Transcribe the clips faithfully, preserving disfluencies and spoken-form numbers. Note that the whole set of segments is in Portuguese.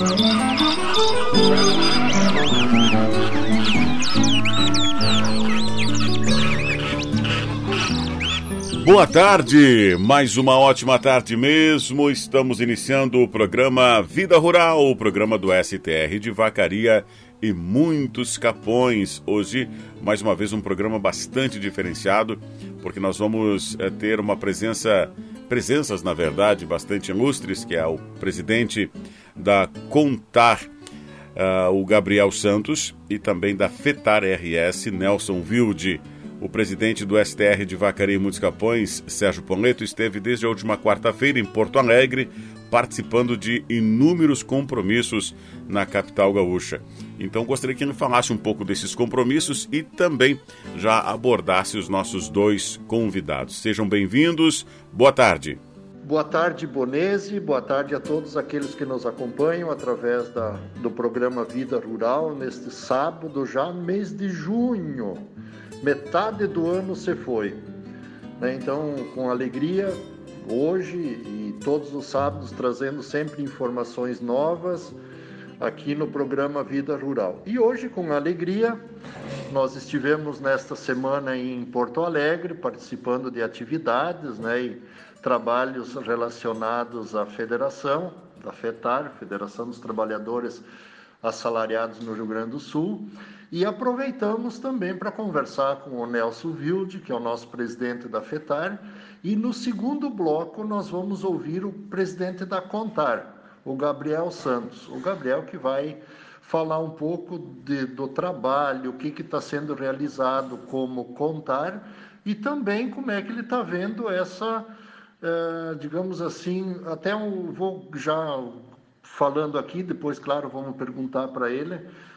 Boa tarde, mais uma ótima tarde mesmo. Estamos iniciando o programa Vida Rural, o programa do S T R de Vacaria e muitos Capões. Hoje, mais uma vez, um programa bastante diferenciado, porque nós vamos é, ter uma presença, presenças, na verdade, bastante ilustres, que é o presidente da Contar, uh, o Gabriel Santos, e também da FETAR R S, Nelson Wilde. O presidente do S T R de Vacaria e Muitos Capões, Sérgio Poleto, esteve desde a última quarta-feira em Porto Alegre, participando de inúmeros compromissos na capital gaúcha. Então gostaria que ele falasse um pouco desses compromissos e também já abordasse os nossos dois convidados. Sejam bem-vindos, boa tarde. Boa tarde, Bonese, boa tarde a todos aqueles que nos acompanham através da, do programa Vida Rural, neste sábado, já mês de junho. Metade do ano se foi, né? Então, com alegria, hoje e todos os sábados, trazendo sempre informações novas aqui no programa Vida Rural. E hoje, com alegria, nós estivemos nesta semana em Porto Alegre, participando de atividades, né, e trabalhos relacionados à federação, da FETAR, Federação dos Trabalhadores Assalariados no Rio Grande do Sul, e aproveitamos também para conversar com o Nelson Wilde, que é o nosso presidente da FETAR, e no segundo bloco nós vamos ouvir o presidente da Contar, o Gabriel Santos. O Gabriel que vai falar um pouco de, do trabalho, o que está sendo realizado como Contar, e também como é que ele está vendo essa, eh, digamos assim, até eu vou já falando aqui, depois, claro, vamos perguntar para ele,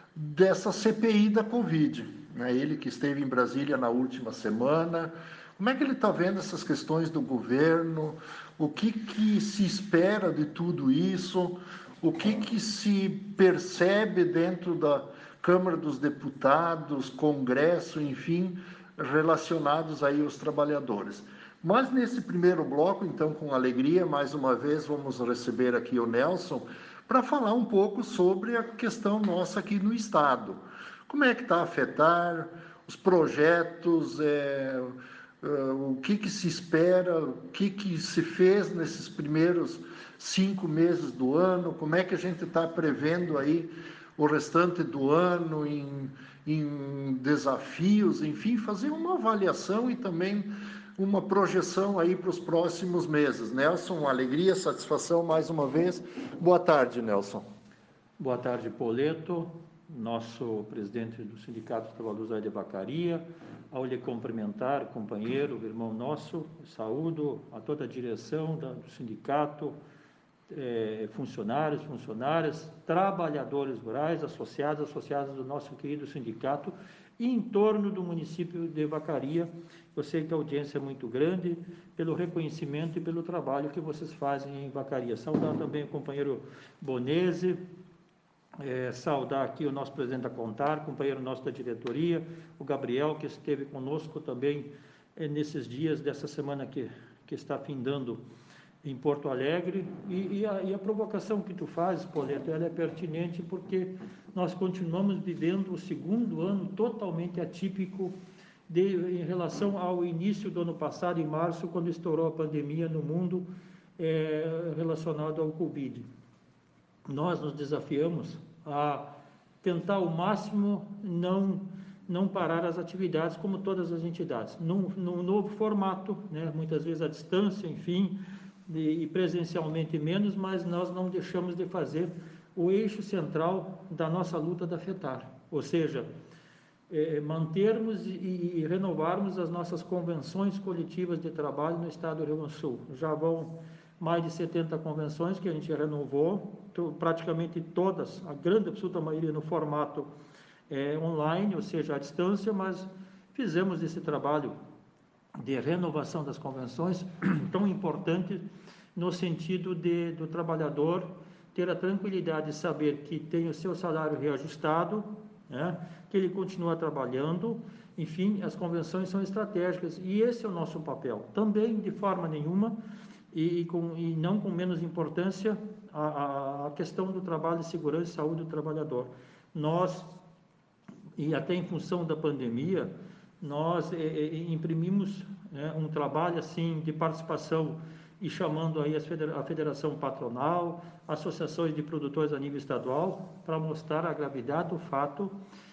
dessa C P I da Covid, né? Ele que esteve em Brasília na última semana, como é que ele está vendo essas questões do governo, o que, que se espera de tudo isso, o que, que se percebe dentro da Câmara dos Deputados, Congresso, enfim, relacionados aí aos trabalhadores. Mas nesse primeiro bloco, então, com alegria, mais uma vez, vamos receber aqui o Nelson para falar um pouco sobre a questão nossa aqui no Estado. Como é que está a FETAR, os projetos, é, é, o que, que se espera, o que, que se fez nesses primeiros cinco meses do ano, como é que a gente está prevendo aí o restante do ano em, em desafios, enfim, fazer uma avaliação e também uma projeção aí para os próximos meses. Nelson, uma alegria, satisfação mais uma vez. Boa tarde, Nelson. Boa tarde, Poleto, nosso presidente do Sindicato dos Trabalhadores de Vacaria. Ao lhe cumprimentar, companheiro, irmão nosso, saúdo a toda a direção do sindicato, eh, funcionários, funcionárias, trabalhadores rurais, associados, associadas do nosso querido sindicato, e em torno do município de Vacaria. Eu sei que a audiência é muito grande, pelo reconhecimento e pelo trabalho que vocês fazem em Vacaria. Saudar também o companheiro Bonese, é, saudar aqui o nosso presidente da Contar, companheiro nosso da diretoria, o Gabriel, que esteve conosco também é, nesses dias dessa semana que, que está findando em Porto Alegre, e, e, a, e a provocação que tu fazes, Poleto, ela é pertinente porque nós continuamos vivendo o segundo ano totalmente atípico de, em relação ao início do ano passado, em março, quando estourou a pandemia no mundo é, relacionado ao Covid. Nós nos desafiamos a tentar ao máximo não, não parar as atividades, como todas as entidades, num, num novo formato, né? Muitas vezes à distância, enfim, e presencialmente menos, mas nós não deixamos de fazer o eixo central da nossa luta da FETAR, ou seja, é, mantermos e, e renovarmos as nossas convenções coletivas de trabalho no estado do Rio Grande do Sul. Já vão mais de setenta convenções que a gente renovou, praticamente todas, a grande absoluta maioria no formato é, online, ou seja, à distância, mas fizemos esse trabalho de renovação das convenções tão importante no sentido de, do trabalhador ter a tranquilidade de saber que tem o seu salário reajustado, né, que ele continua trabalhando. Enfim, as convenções são estratégicas e esse é o nosso papel. Também, de forma nenhuma, e, com, e não com menos importância, a, a questão do trabalho, segurança e saúde do trabalhador. Nós, e até em função da pandemia, nós eh, imprimimos né, um trabalho assim de participação e chamando aí a Federação Patronal, associações de produtores a nível estadual, para mostrar a gravidade do fato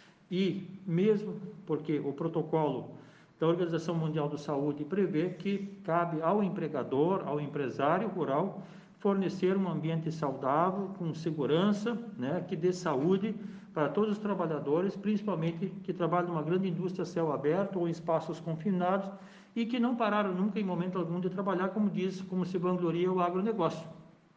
e mesmo porque o protocolo da Organização Mundial da Saúde prevê que cabe ao empregador, ao empresário rural, fornecer um ambiente saudável, com segurança, né, que dê saúde para todos os trabalhadores, principalmente que trabalham numa grande indústria a céu aberto ou em espaços confinados e que não pararam nunca em momento algum de trabalhar, como diz, como se vangloria o agronegócio.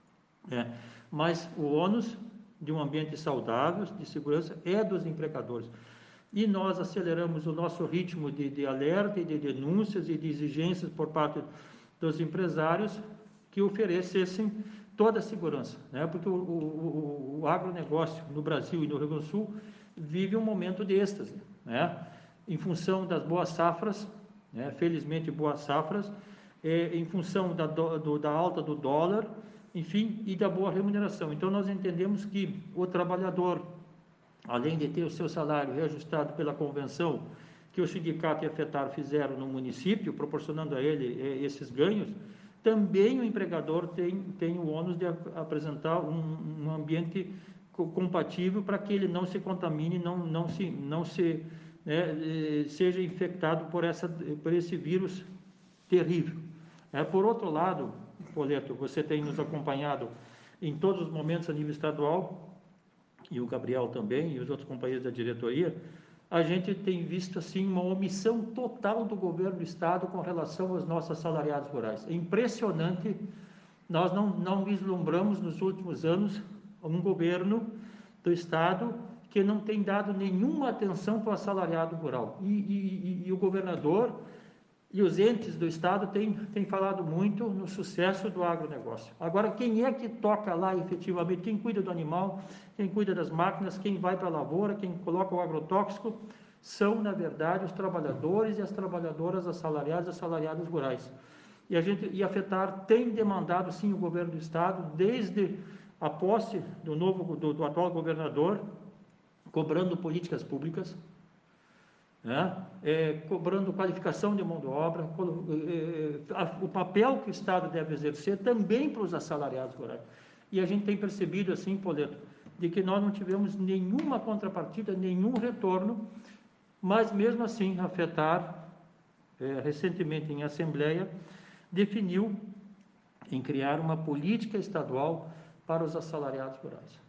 É. Mas o ônus de um ambiente saudável, de segurança, é dos empregadores. E nós aceleramos o nosso ritmo de, de alerta e de denúncias e de exigências por parte dos empresários que oferecessem toda a segurança, né? Porque o, o, o agronegócio no Brasil e no Rio Grande do Sul vive um momento de êxtase, né? Em função das boas safras, né? Felizmente boas safras, é, em função da, do, da alta do dólar, enfim, e da boa remuneração. Então nós entendemos que o trabalhador, além de ter o seu salário reajustado pela convenção que o sindicato e a FETAR fizeram no município, proporcionando a ele eh, esses ganhos, também o empregador tem, tem o ônus de apresentar um, um ambiente compatível para que ele não se contamine, não, não se, não se né, seja infectado por, essa, por esse vírus terrível. É, por outro lado, Poleto, você tem nos acompanhado em todos os momentos a nível estadual, e o Gabriel também, e os outros companheiros da diretoria, a gente tem visto assim uma omissão total do governo do estado com relação aos nossos assalariados rurais. É impressionante, nós não, não vislumbramos nos últimos anos um governo do estado que não tem dado nenhuma atenção para o assalariado rural. E, e, e, e o governador e os entes do estado têm, têm falado muito no sucesso do agronegócio. Agora, quem é que toca lá efetivamente? Quem cuida do animal, quem cuida das máquinas, quem vai para a lavoura, quem coloca o agrotóxico, são, na verdade, os trabalhadores e as trabalhadoras assalariadas e assalariados rurais. E a, gente, e a FETAR tem demandado, sim, o governo do estado, desde a posse do, novo, do, do atual governador, cobrando políticas públicas, né? É, cobrando qualificação de mão de obra, é, é, o papel que o Estado deve exercer também para os assalariados rurais. E a gente tem percebido, assim, Poleto, de que nós não tivemos nenhuma contrapartida, nenhum retorno, mas mesmo assim a FETAR, é, recentemente em assembleia, definiu em criar uma política estadual para os assalariados rurais.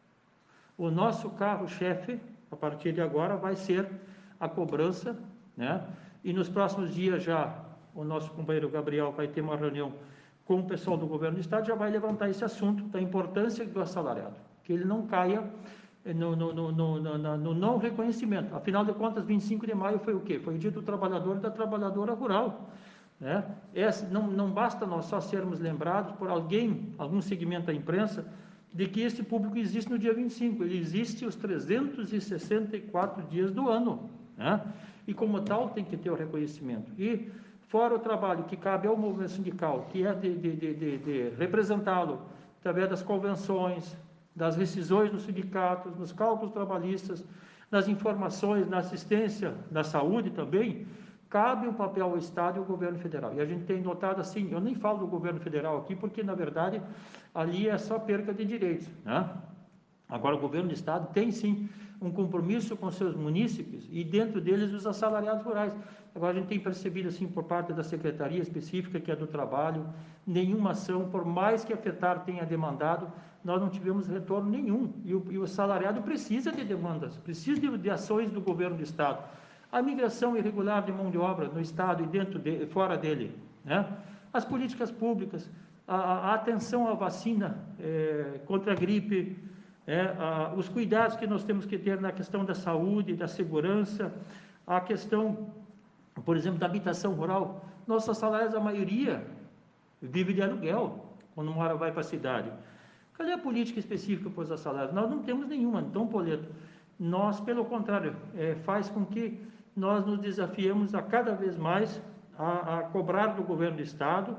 O nosso carro-chefe, a partir de agora, vai ser a cobrança, né? E nos próximos dias já o nosso companheiro Gabriel vai ter uma reunião com o pessoal do governo do estado, já vai levantar esse assunto da importância do assalariado, que ele não caia no, no, no, no, no, no não reconhecimento. Afinal de contas, vinte e cinco de maio foi o quê? Foi o dia do trabalhador e da trabalhadora rural, né? Essa, não, não basta nós só sermos lembrados por alguém, algum segmento da imprensa, de que esse público existe no dia vinte e cinco, ele existe os trezentos e sessenta e quatro dias do ano, né? E como tal tem que ter o reconhecimento. E fora o trabalho que cabe ao movimento sindical, que é de, de, de, de, de representá-lo através das convenções, das rescisões nos sindicatos, nos cálculos trabalhistas, nas informações, na assistência, na saúde também, cabe o papel ao Estado e ao governo federal. E a gente tem notado assim, eu nem falo do governo federal aqui, porque na verdade ali é só perca de direitos, né? Agora o governo do Estado tem sim um compromisso com seus munícipes e dentro deles os assalariados rurais. Agora a gente tem percebido assim por parte da secretaria específica que é do trabalho, nenhuma ação, por mais que a FETAR tenha demandado, nós não tivemos retorno nenhum. E o, e o assalariado precisa de demandas, precisa de, de ações do governo do Estado. A migração irregular de mão de obra no Estado e dentro de, fora dele, né? As políticas públicas, a, a atenção à vacina é, contra a gripe, é, a, os cuidados que nós temos que ter na questão da saúde, da segurança, a questão, por exemplo, da habitação rural. Nossos assalariados, a maioria, vive de aluguel, quando mora vai para a cidade. Cadê a política específica para os assalariados? Nós não temos nenhuma. Então, Poleto, nós, pelo contrário, é, faz com que nós nos desafiemos a cada vez mais a, a cobrar do governo do Estado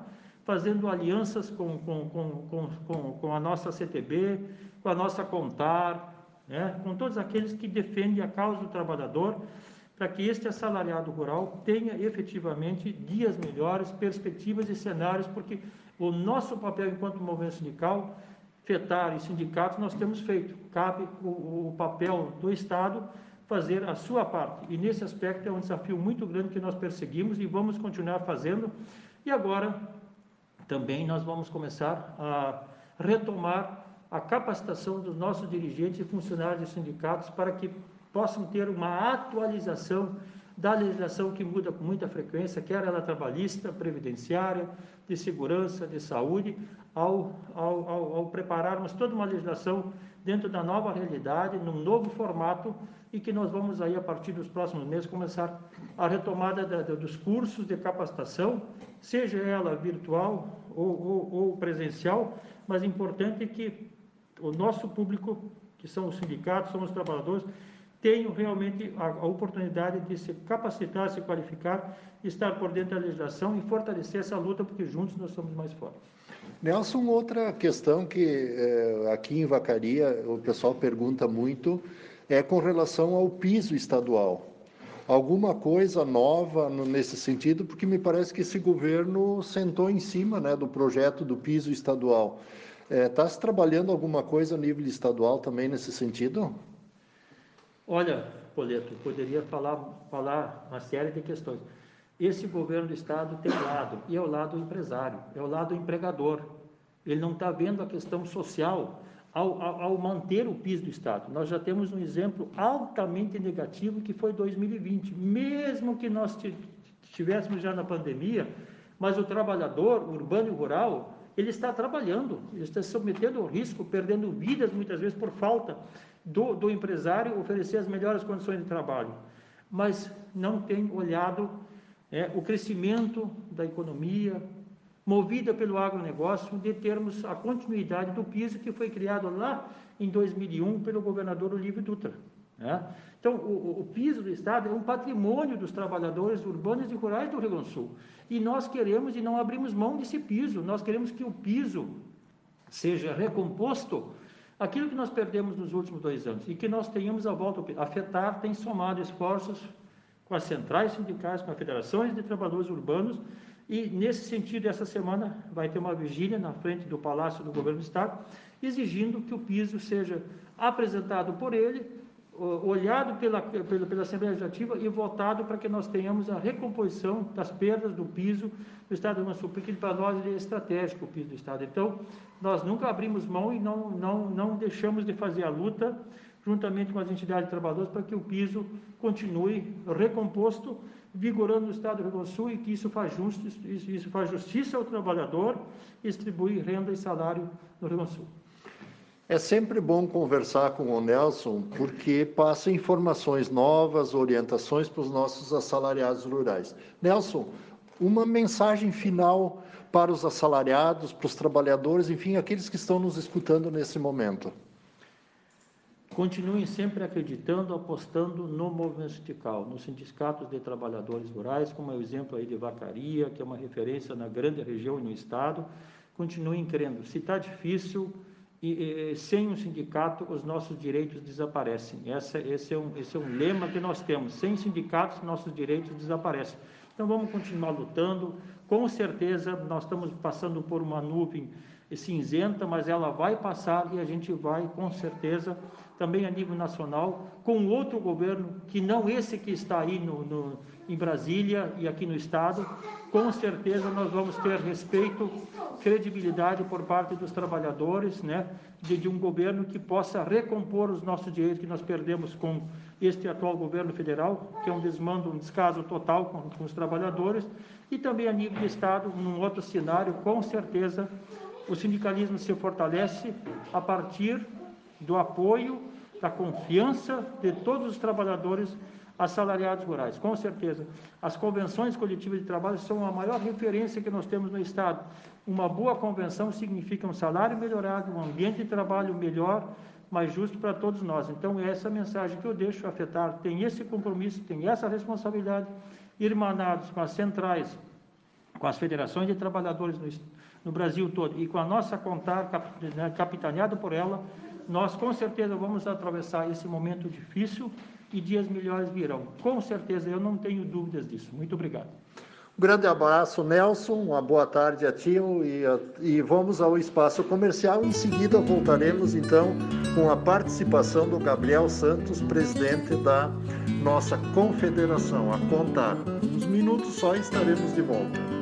fazendo alianças com, com, com, com, com a nossa C T B, com a nossa Contar, né, com todos aqueles que defendem a causa do trabalhador, para que este assalariado rural tenha efetivamente dias melhores, perspectivas e cenários, porque o nosso papel enquanto movimento sindical, FETAR e sindicatos, nós temos feito. Cabe o, o papel do Estado fazer a sua parte. E nesse aspecto é um desafio muito grande que nós perseguimos e vamos continuar fazendo. E agora também nós vamos começar a retomar a capacitação dos nossos dirigentes e funcionários de sindicatos para que possam ter uma atualização da legislação que muda com muita frequência, quer ela trabalhista, previdenciária, de segurança, de saúde, ao, ao, ao, ao prepararmos toda uma legislação dentro da nova realidade, num novo formato, e que nós vamos aí, a partir dos próximos meses, começar a retomada da, da, dos cursos de capacitação, seja ela virtual ou, ou, ou presencial, mas importante que o nosso público, que são os sindicatos, são os trabalhadores, tenham realmente a, a oportunidade de se capacitar, se qualificar, estar por dentro da legislação e fortalecer essa luta, porque juntos nós somos mais fortes. Nelson, outra questão que é, aqui em Vacaria o pessoal pergunta muito é com relação ao piso estadual. Alguma coisa nova no, nesse sentido, porque me parece que esse governo sentou em cima, né, do projeto do piso estadual. Está é, se trabalhando alguma coisa a nível estadual também nesse sentido? Olha, Poleto, poderia falar, falar uma série de questões. Esse governo do Estado tem um lado, e é o lado empresário, é o lado empregador. Ele não está vendo a questão social ao, ao, ao manter o piso do Estado. Nós já temos um exemplo altamente negativo, que foi dois mil e vinte. Mesmo que nós estivéssemos já na pandemia, mas o trabalhador urbano e rural, ele está trabalhando, ele está se submetendo ao risco, perdendo vidas muitas vezes por falta Do, do empresário oferecer as melhores condições de trabalho, mas não tem olhado é, o crescimento da economia, movida pelo agronegócio, de termos a continuidade do piso que foi criado lá em dois mil e um pelo governador Olívio Dutra. Né? Então, o, o piso do Estado é um patrimônio dos trabalhadores urbanos e rurais do Rio Grande do Sul, e nós queremos e não abrimos mão desse piso, nós queremos que o piso seja recomposto aquilo que nós perdemos nos últimos dois anos, e que nós tenhamos a volta. A FETAR tem somado esforços com as centrais sindicais, com as federações de trabalhadores urbanos, e nesse sentido, essa semana vai ter uma vigília na frente do Palácio do Governo do Estado, exigindo que o piso seja apresentado por ele, olhado pela, pela, pela Assembleia Legislativa e votado para que nós tenhamos a recomposição das perdas do piso do Estado do Rio Grande do Sul, porque para nós ele é estratégico, o piso do Estado. Então, nós nunca abrimos mão e não, não, não deixamos de fazer a luta, juntamente com as entidades trabalhadoras, para que o piso continue recomposto, vigorando no Estado do Rio Grande do Sul, e que isso faz, justo, isso, isso faz justiça ao trabalhador, distribui renda e salário no Rio Grande do Sul. É sempre bom conversar com o Nelson, porque passa informações novas, orientações para os nossos assalariados rurais. Nelson, uma mensagem final para os assalariados, para os trabalhadores, enfim, aqueles que estão nos escutando nesse momento. Continuem sempre acreditando, apostando no movimento sindical, nos sindicatos de trabalhadores rurais, como é o exemplo aí de Vacaria, que é uma referência na grande região e no Estado. Continuem crendo. Se está difícil, e, e sem um sindicato, os nossos direitos desaparecem. Essa, esse, é um, esse é um lema que nós temos. Sem sindicatos, nossos direitos desaparecem. Então, vamos continuar lutando. Com certeza, nós estamos passando por uma nuvem cinzenta, mas ela vai passar, e a gente vai, com certeza, também a nível nacional, com outro governo, que não esse que está aí no, no, em Brasília e aqui no Estado. Com certeza nós vamos ter respeito, credibilidade por parte dos trabalhadores, né, de, de um governo que possa recompor os nossos direitos que nós perdemos com este atual governo federal, que é um desmando, um descaso total com, com os trabalhadores, e também a nível de Estado, num outro cenário. Com certeza o sindicalismo se fortalece a partir do apoio, da confiança de todos os trabalhadores assalariados rurais. Com certeza, as convenções coletivas de trabalho são a maior referência que nós temos no Estado. Uma boa convenção significa um salário melhorado, um ambiente de trabalho melhor, mais justo para todos nós. Então, é essa mensagem que eu deixo. A FETAR tem esse compromisso, tem essa responsabilidade, irmanados com as centrais, com as federações de trabalhadores no, no Brasil todo e com a nossa Contar, capitaneado por ela, nós com certeza vamos atravessar esse momento difícil e dias melhores virão. Com certeza, eu não tenho dúvidas disso. Muito obrigado. Um grande abraço, Nelson, uma boa tarde a ti e, e vamos ao espaço comercial. Em seguida voltaremos então com a participação do Gabriel Santos, presidente da nossa confederação, a Contar. Uns minutos só estaremos de volta.